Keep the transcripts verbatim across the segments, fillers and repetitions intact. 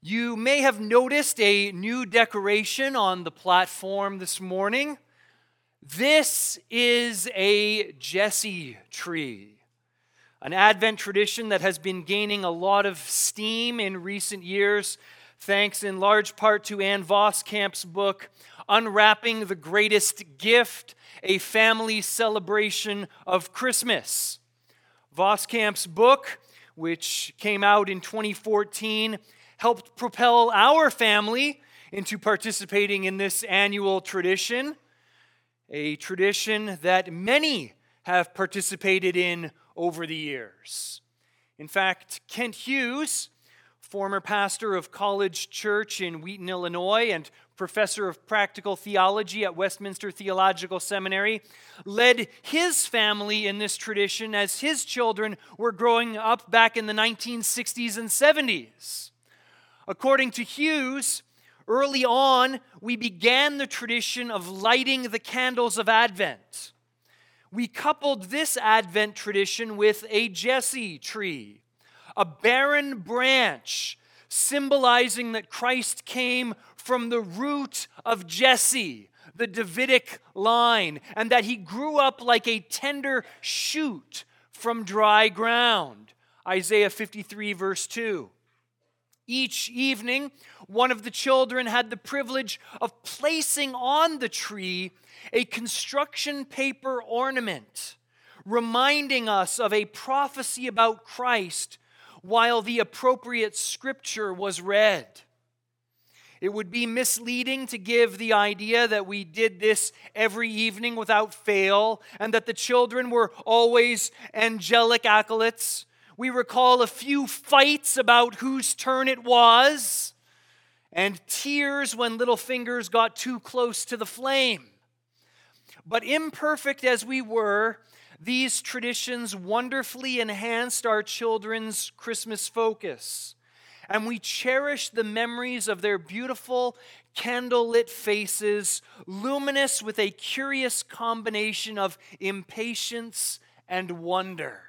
You may have noticed a new decoration on the platform this morning. This is a Jesse tree, an Advent tradition that has been gaining a lot of steam in recent years, thanks in large part to Ann Voskamp's book, Unwrapping the Greatest Gift, a Family Celebration of Christmas. Voskamp's book, which came out in twenty fourteen, helped propel our family into participating in this annual tradition, a tradition that many have participated in over the years. In fact, Kent Hughes, former pastor of College Church in Wheaton, Illinois, and professor of practical theology at Westminster Theological Seminary, led his family in this tradition as his children were growing up back in the nineteen sixties and seventies. According to Hughes, early on, we began the tradition of lighting the candles of Advent. We coupled this Advent tradition with a Jesse tree, a barren branch symbolizing that Christ came from the root of Jesse, the Davidic line, and that he grew up like a tender shoot from dry ground. Isaiah fifty-three, verse two. Each evening, one of the children had the privilege of placing on the tree a construction paper ornament, reminding us of a prophecy about Christ while the appropriate scripture was read. It would be misleading to give the idea that we did this every evening without fail and that the children were always angelic acolytes. We recall a few fights about whose turn it was, and tears when little fingers got too close to the flame. But imperfect as we were, these traditions wonderfully enhanced our children's Christmas focus, and we cherish the memories of their beautiful candlelit faces, luminous with a curious combination of impatience and wonder.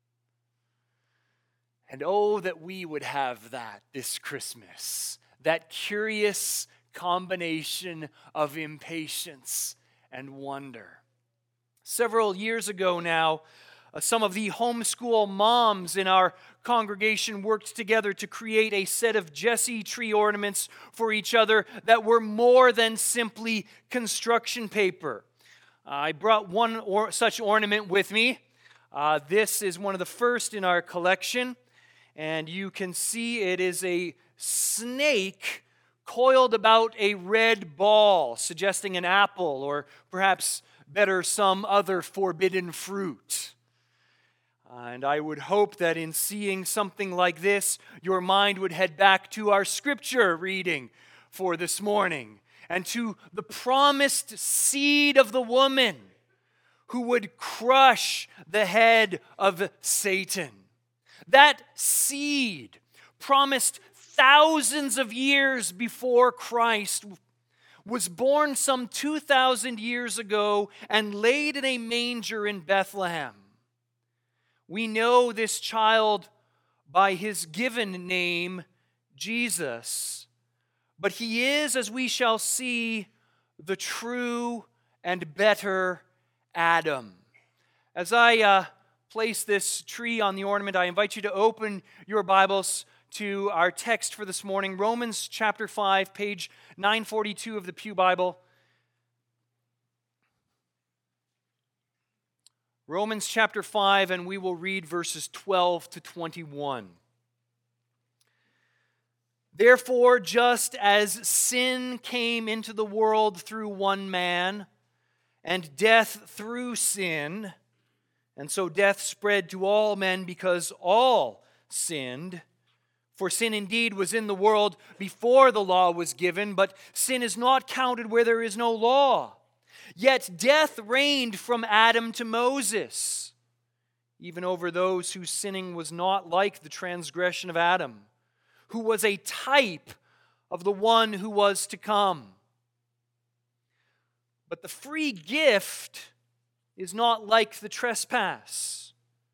And oh, that we would have that this Christmas, that curious combination of impatience and wonder. Several years ago now, uh, some of the homeschool moms in our congregation worked together to create a set of Jesse tree ornaments for each other that were more than simply construction paper. Uh, I brought one or- such ornament with me. Uh, this is one of the first in our collection. And you can see it is a snake coiled about a red ball, suggesting an apple or perhaps better, some other forbidden fruit. And I would hope that in seeing something like this, your mind would head back to our scripture reading for this morning and to the promised seed of the woman who would crush the head of Satan. That seed, promised thousands of years before Christ, was born some two thousand years ago and laid in a manger in Bethlehem. We know this child by his given name, Jesus, but he is, as we shall see, the true and better Adam. As I uh, place this tree on the ornament, I invite you to open your Bibles to our text for this morning, Romans chapter five, page nine forty-two of the Pew Bible. Romans chapter five, and we will read verses twelve to twenty-one. Therefore, just as sin came into the world through one man, and death through sin, and so death spread to all men because all sinned. For sin indeed was in the world before the law was given, but sin is not counted where there is no law. Yet death reigned from Adam to Moses, even over those whose sinning was not like the transgression of Adam, who was a type of the one who was to come. But the free gift is not like the trespass.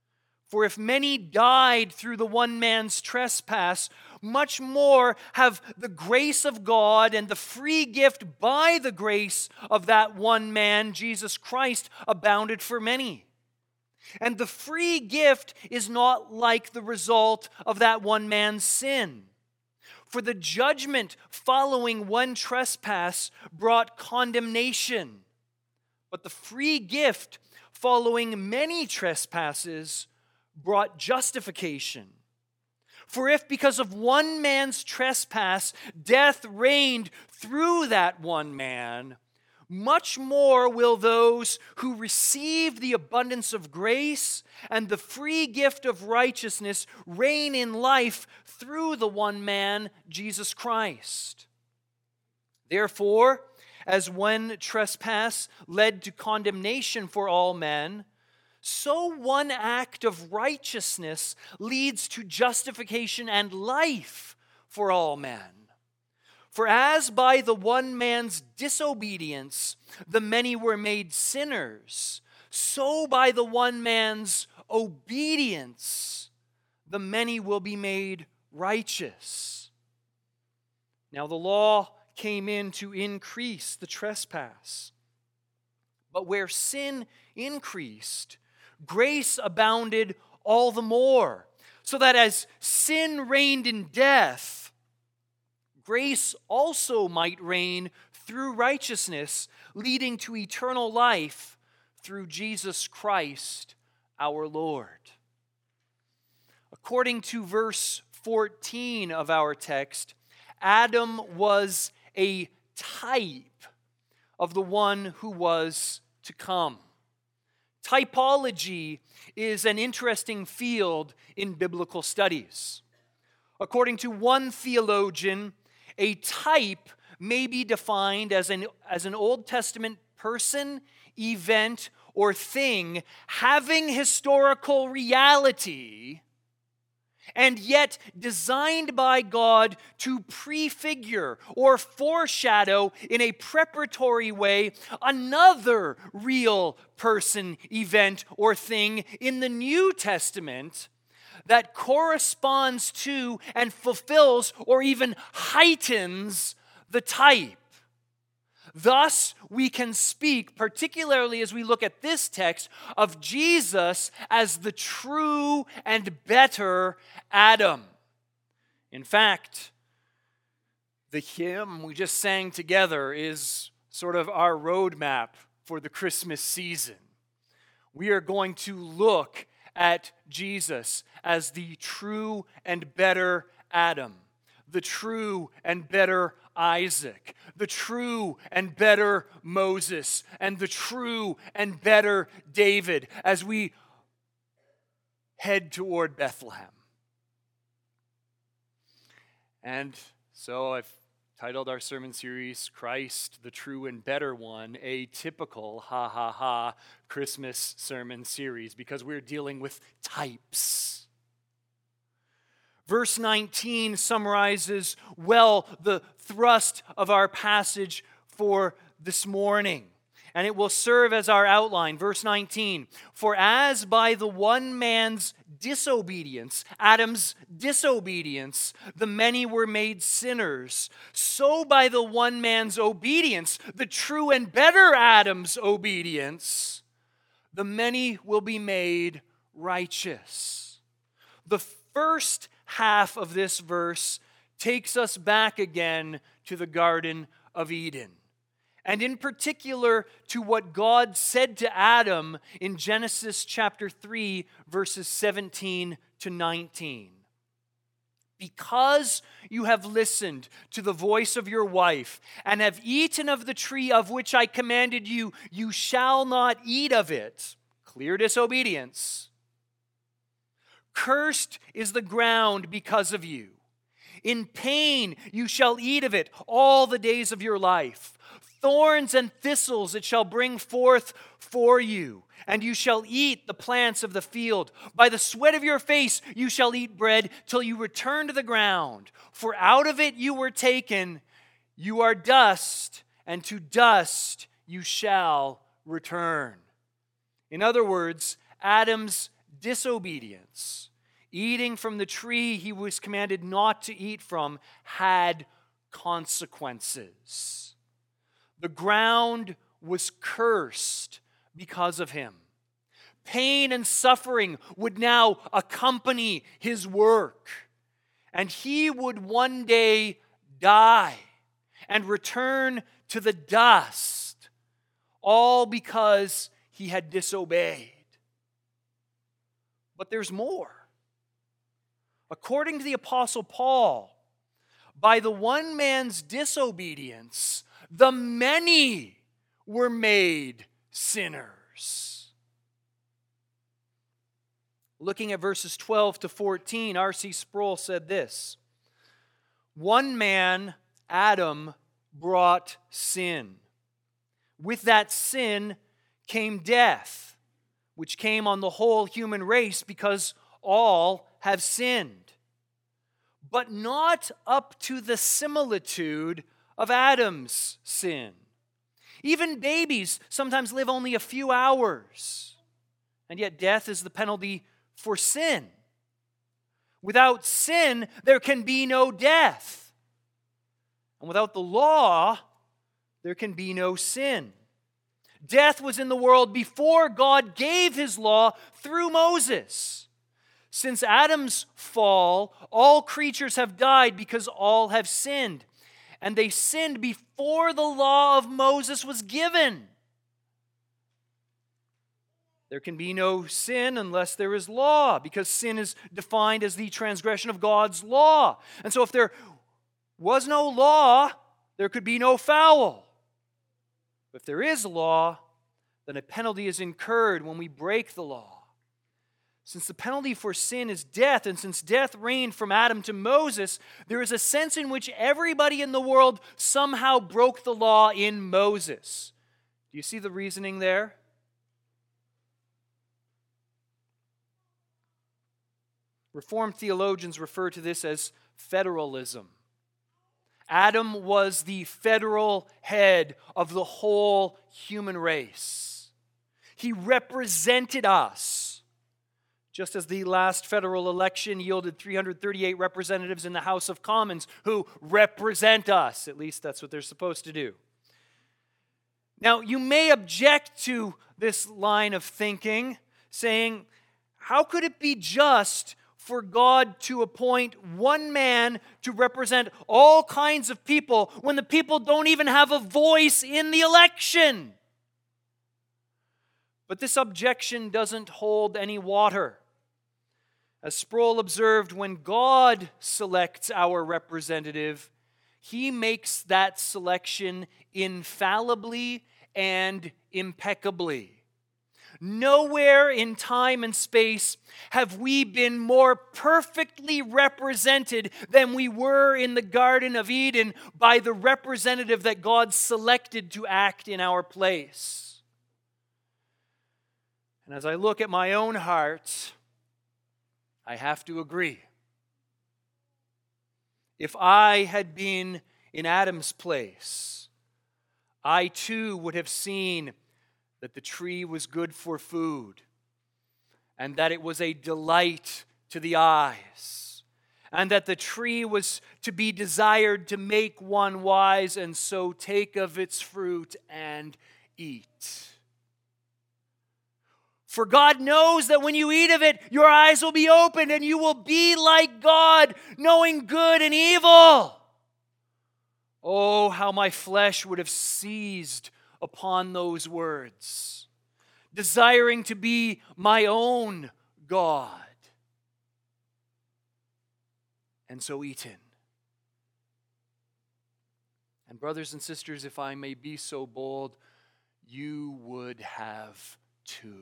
For if many died through the one man's trespass, much more have the grace of God and the free gift by the grace of that one man, Jesus Christ, abounded for many. And the free gift is not like the result of that one man's sin. For the judgment following one trespass brought condemnation, but the free gift following many trespasses brought justification. For if because of one man's trespass death reigned through that one man, much more will those who receive the abundance of grace and the free gift of righteousness reign in life through the one man, Jesus Christ. Therefore, as one trespass led to condemnation for all men, so one act of righteousness leads to justification and life for all men. For as by the one man's disobedience the many were made sinners, so by the one man's obedience the many will be made righteous. Now the law came in to increase the trespass. But where sin increased, grace abounded all the more, so that as sin reigned in death, grace also might reign through righteousness, leading to eternal life through Jesus Christ our Lord. According to verse fourteen of our text, Adam was a type of the one who was to come. Typology is an interesting field in biblical studies. According to one theologian, a type may be defined as an, as an Old Testament person, event, or thing having historical reality and yet designed by God to prefigure or foreshadow in a preparatory way another real person, event, or thing in the New Testament that corresponds to and fulfills or even heightens the type. Thus, we can speak, particularly as we look at this text, of Jesus as the true and better Adam. In fact, the hymn we just sang together is sort of our roadmap for the Christmas season. We are going to look at Jesus as the true and better Adam, the true and better Isaac, the true and better Moses, and the true and better David as we head toward Bethlehem. And so I've titled our sermon series, Christ, the True and Better One, a typical, ha ha ha, Christmas sermon series, because we're dealing with types. Verse nineteen summarizes well the thrust of our passage for this morning, and it will serve as our outline. Verse nineteen, for as by the one man's disobedience, Adam's disobedience, the many were made sinners, so by the one man's obedience, the true and better Adam's obedience, the many will be made righteous. The first half of this verse takes us back again to the Garden of Eden, and in particular to what God said to Adam in Genesis chapter three, verses seventeen to nineteen. Because you have listened to the voice of your wife and have eaten of the tree of which I commanded you, you shall not eat of it. Clear disobedience. Cursed is the ground because of you. In pain you shall eat of it all the days of your life. Thorns and thistles it shall bring forth for you, and you shall eat the plants of the field. By the sweat of your face you shall eat bread till you return to the ground. For out of it you were taken, you are dust, and to dust you shall return. In other words, Adam's disobedience, eating from the tree he was commanded not to eat from had consequences. The ground was cursed because of him. Pain and suffering would now accompany his work, and he would one day die and return to the dust, all because he had disobeyed. But there's more. According to the Apostle Paul, by the one man's disobedience, the many were made sinners. Looking at verses twelve to fourteen, R C Sproul said this: one man, Adam, brought sin. With that sin came death, which came on the whole human race because all have sinned. But not up to the similitude of Adam's sin. Even babies sometimes live only a few hours, and yet death is the penalty for sin. Without sin, there can be no death. And without the law, there can be no sin. Death was in the world before God gave his law through Moses. Since Adam's fall, all creatures have died because all have sinned. And they sinned before the law of Moses was given. There can be no sin unless there is law, because sin is defined as the transgression of God's law. And so if there was no law, there could be no foul. If there is law, then a penalty is incurred when we break the law. Since the penalty for sin is death, and since death reigned from Adam to Moses, there is a sense in which everybody in the world somehow broke the law in Moses. Do you see the reasoning there? Reformed theologians refer to this as federalism. Adam was the federal head of the whole human race. He represented us. Just as the last federal election yielded three hundred thirty-eight representatives in the House of Commons who represent us. At least that's what they're supposed to do. Now, you may object to this line of thinking, saying, how could it be just for God to appoint one man to represent all kinds of people when the people don't even have a voice in the election? But this objection doesn't hold any water. As Sproul observed, when God selects our representative, he makes that selection infallibly and impeccably. Nowhere in time and space have we been more perfectly represented than we were in the Garden of Eden by the representative that God selected to act in our place. And as I look at my own heart, I have to agree. If I had been in Adam's place, I too would have seen that the tree was good for food, and that it was a delight to the eyes, and that the tree was to be desired to make one wise, and so take of its fruit and eat. For God knows that when you eat of it, your eyes will be opened, and you will be like God, knowing good and evil. Oh, how my flesh would have seized upon those words, desiring to be my own God, and so eaten. And brothers and sisters, if I may be so bold, you would have too.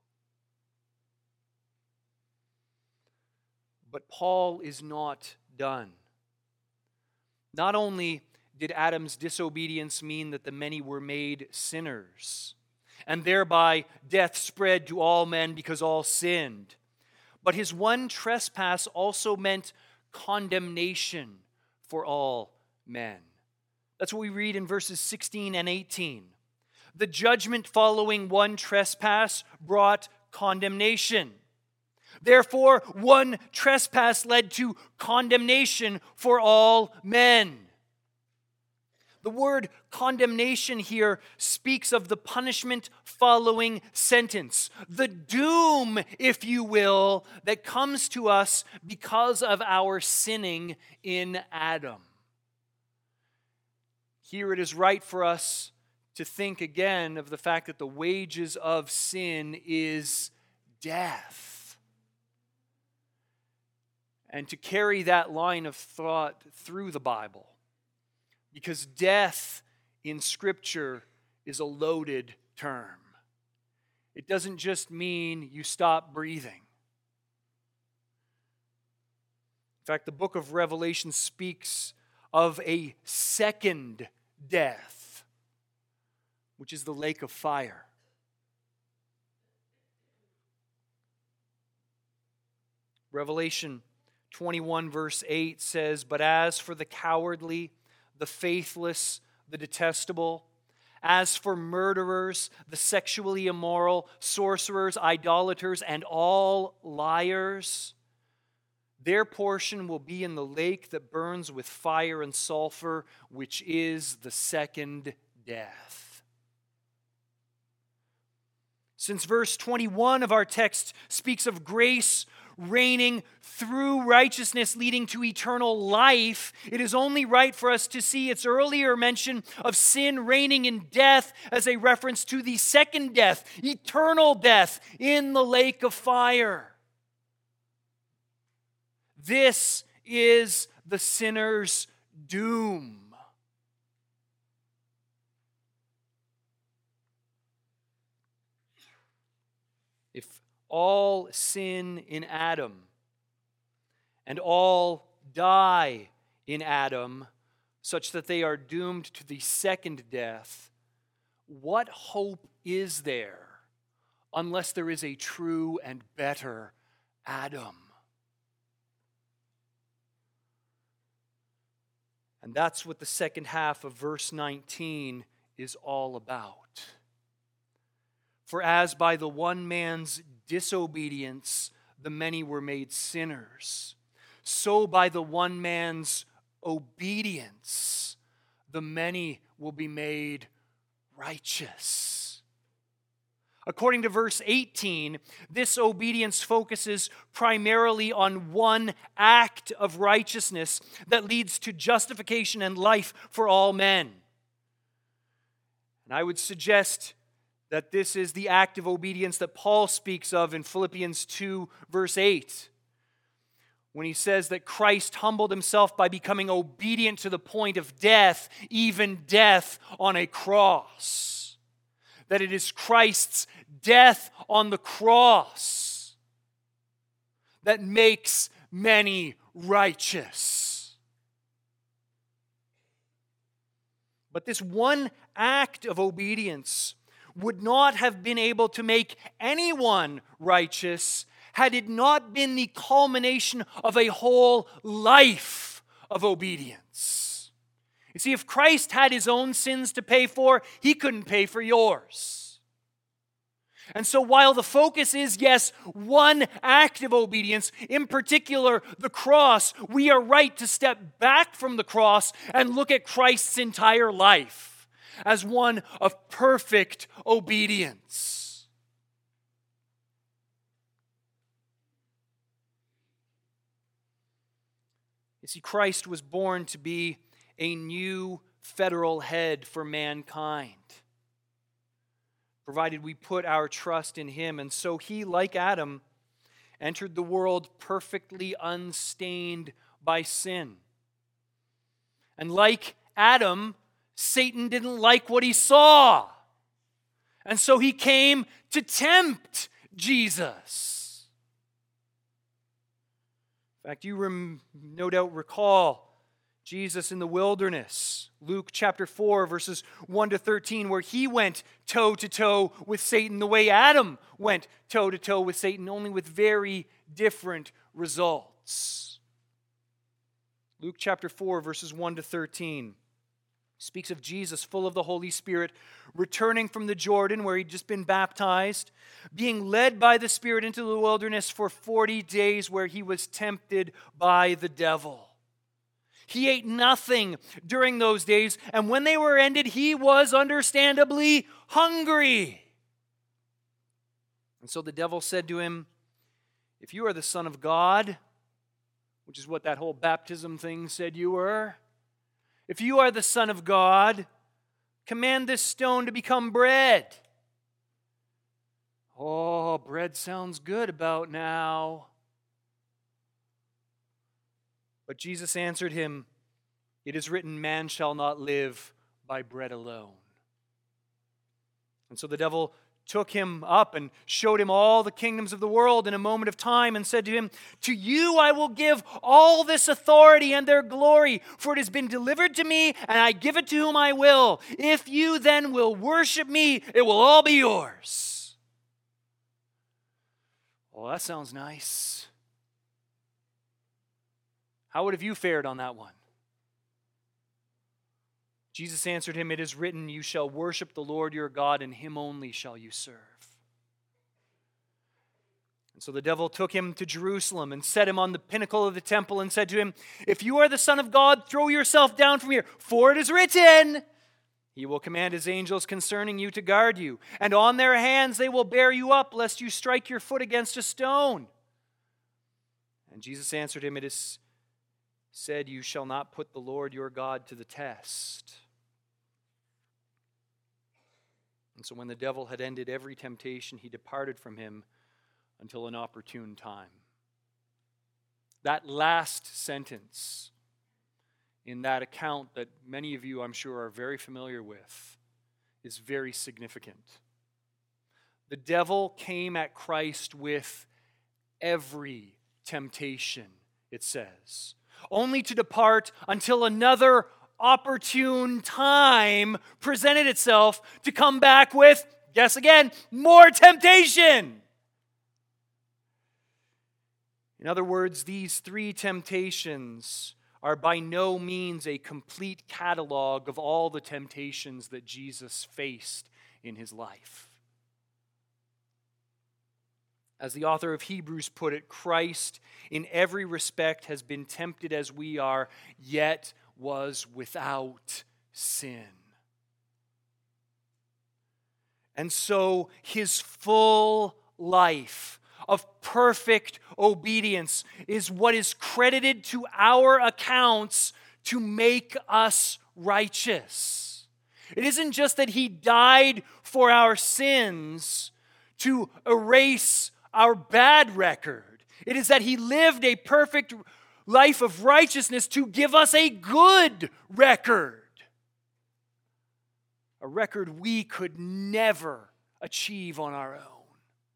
But Paul is not done. Not only did Adam's disobedience mean that the many were made sinners, and thereby death spread to all men because all sinned, but his one trespass also meant condemnation for all men. That's what we read in verses sixteen and eighteen. The judgment following one trespass brought condemnation. Therefore, one trespass led to condemnation for all men. The word condemnation here speaks of the punishment following sentence, the doom, if you will, that comes to us because of our sinning in Adam. Here it is right for us to think again of the fact that the wages of sin is death. And to carry that line of thought through the Bible. Because death in Scripture is a loaded term. It doesn't just mean you stop breathing. In fact, the book of Revelation speaks of a second death, which is the lake of fire. Revelation twenty-one verse eight says, "But as for the cowardly, the faithless, the detestable, as for murderers, the sexually immoral, sorcerers, idolaters, and all liars, their portion will be in the lake that burns with fire and sulfur, which is the second death." Since verse twenty-one of our text speaks of grace reigning through righteousness leading to eternal life, it is only right for us to see its earlier mention of sin reigning in death as a reference to the second death, eternal death in the lake of fire. This is the sinner's doom. If all sin in Adam and all die in Adam, such that they are doomed to the second death, what hope is there unless there is a true and better Adam? And that's what the second half of verse nineteen is all about. For as by the one man's disobedience the many were made sinners, so by the one man's obedience the many will be made righteous. According to verse eighteen, this obedience focuses primarily on one act of righteousness that leads to justification and life for all men. And I would suggest that this is the act of obedience that Paul speaks of in Philippians two, verse eight, when he says that Christ humbled himself by becoming obedient to the point of death, even death on a cross. That it is Christ's death on the cross that makes many righteous. But this one act of obedience would not have been able to make anyone righteous had it not been the culmination of a whole life of obedience. You see, if Christ had his own sins to pay for, he couldn't pay for yours. And so while the focus is, yes, one act of obedience, in particular the cross, we are right to step back from the cross and look at Christ's entire life as one of perfect obedience. You see, Christ was born to be a new federal head for mankind, provided we put our trust in him. And so he, like Adam, entered the world perfectly unstained by sin. And like Adam, Satan didn't like what he saw. And so he came to tempt Jesus. In fact, you rem- no doubt recall Jesus in the wilderness, Luke chapter four, verses one to thirteen, where he went toe-to-toe with Satan the way Adam went toe-to-toe with Satan, only with very different results. Luke chapter four, verses one to thirteen. Speaks of Jesus, full of the Holy Spirit, returning from the Jordan where he'd just been baptized, being led by the Spirit into the wilderness for forty days where he was tempted by the devil. He ate nothing during those days, and when they were ended, he was understandably hungry. And so the devil said to him, "If you are the Son of God," which is what that whole baptism thing said you were, "if you are the Son of God, command this stone to become bread." Oh, bread sounds good about now. But Jesus answered him, "It is written, man shall not live by bread alone." And so the devil took him up and showed him all the kingdoms of the world in a moment of time and said to him, "To you I will give all this authority and their glory, for it has been delivered to me, and I give it to whom I will. If you then will worship me, it will all be yours." Well, that sounds nice. How would have you fared on that one? Jesus answered him, "It is written, you shall worship the Lord your God, and him only shall you serve." And so the devil took him to Jerusalem and set him on the pinnacle of the temple and said to him, "If you are the Son of God, throw yourself down from here, for it is written, he will command his angels concerning you to guard you, and on their hands they will bear you up, lest you strike your foot against a stone." And Jesus answered him, "It is said, you shall not put the Lord your God to the test." And so when the devil had ended every temptation, he departed from him until an opportune time. That last sentence in that account that many of you, I'm sure, are very familiar with is very significant. The devil came at Christ with every temptation, it says, only to depart until another opportune time presented itself to come back with, guess again, more temptation. In other words, these three temptations are by no means a complete catalog of all the temptations that Jesus faced in his life. As the author of Hebrews put it, Christ in every respect has been tempted as we are, yet was without sin. And so his full life of perfect obedience is what is credited to our accounts to make us righteous. It isn't just that he died for our sins to erase our bad record. It is that he lived a perfect life of righteousness to give us a good record. A record we could never achieve on our own.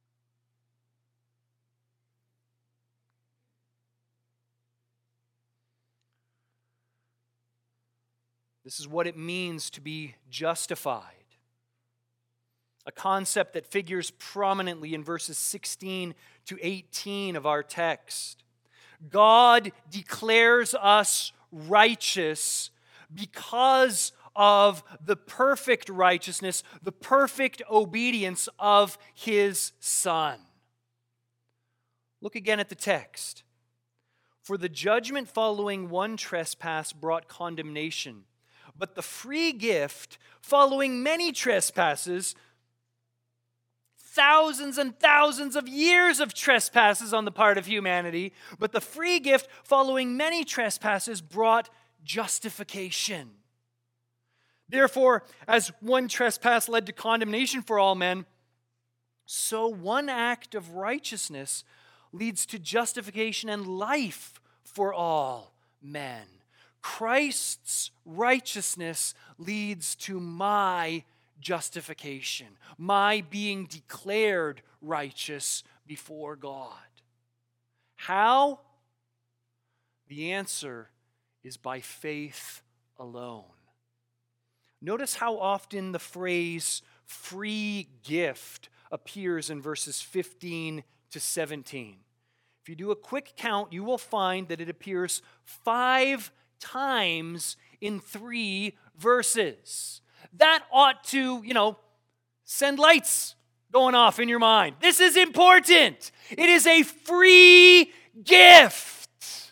This is what it means to be justified. A concept that figures prominently in verses sixteen to eighteen of our text. God declares us righteous because of the perfect righteousness, the perfect obedience of his Son. Look again at the text. "For the judgment following one trespass brought condemnation, but the free gift following many trespasses," thousands and thousands of years of trespasses on the part of humanity, but the free gift following many trespasses brought justification. Therefore, as one trespass led to condemnation for all men, so one act of righteousness leads to justification and life for all men. Christ's righteousness leads to my justification, my being declared righteous before God. How? The answer is by faith alone. Notice how often the phrase free gift appears in verses fifteen to seventeen. If you do a quick count, you will find that it appears five times in three verses. That ought to, you know, send lights going off in your mind. This is important. It is a free gift.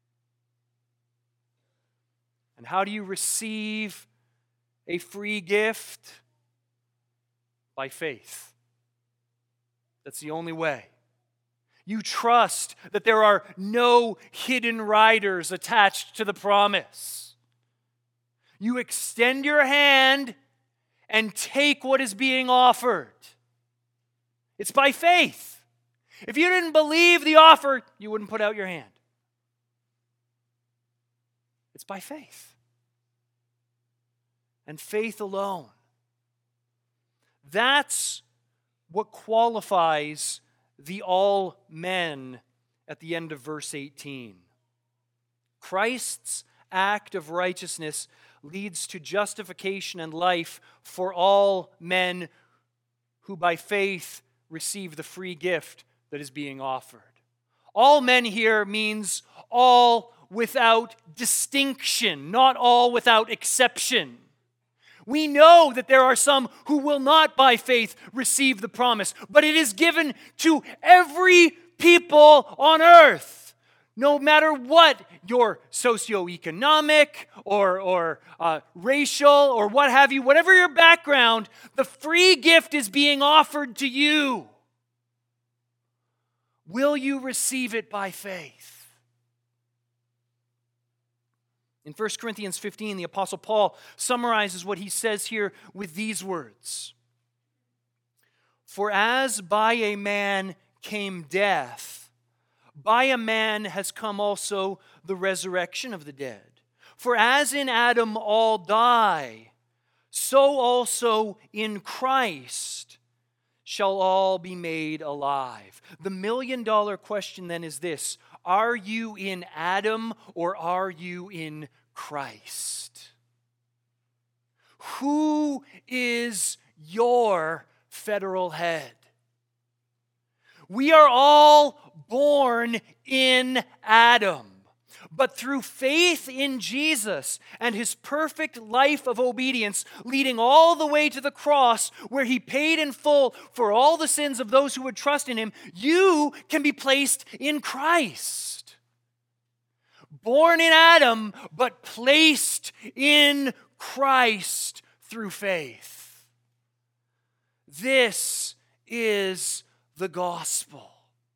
And how do you receive a free gift? By faith. That's the only way. You trust that there are no hidden riders attached to the promise. You extend your hand and take what is being offered. It's by faith. If you didn't believe the offer, you wouldn't put out your hand. It's by faith. And faith alone. That's what qualifies the all men at the end of verse eighteen. Christ's act of righteousness leads to justification and life for all men who by faith receive the free gift that is being offered. All men here means all without distinction, not all without exception. We know that there are some who will not by faith receive the promise, but it is given to every people on earth, no matter what your socioeconomic or, or uh, racial or what have you, whatever your background, the free gift is being offered to you. Will you receive it by faith? In First Corinthians fifteen, the Apostle Paul summarizes what he says here with these words. For as by a man came death, by a man has come also the resurrection of the dead. For as in Adam all die, so also in Christ shall all be made alive. The million dollar question then is this: are you in Adam or are you in Christ? Who is your federal head? We are all born in Adam. But through faith in Jesus and his perfect life of obedience, leading all the way to the cross where he paid in full for all the sins of those who would trust in him, you can be placed in Christ. Born in Adam, but placed in Christ through faith. This is the gospel.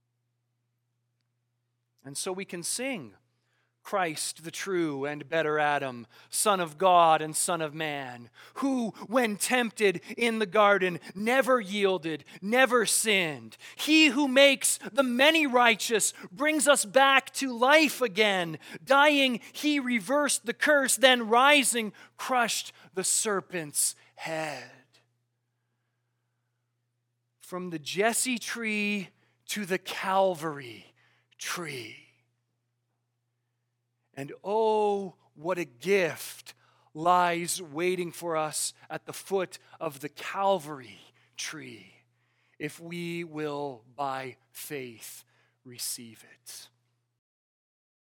And so we can sing, Christ, the true and better Adam, Son of God and Son of Man, who, when tempted in the garden, never yielded, never sinned. He who makes the many righteous brings us back to life again. Dying, he reversed the curse, then rising, crushed the serpent's head. From the Jesse tree to the Calvary tree. And oh, what a gift lies waiting for us at the foot of the Calvary tree if we will, by faith, receive it.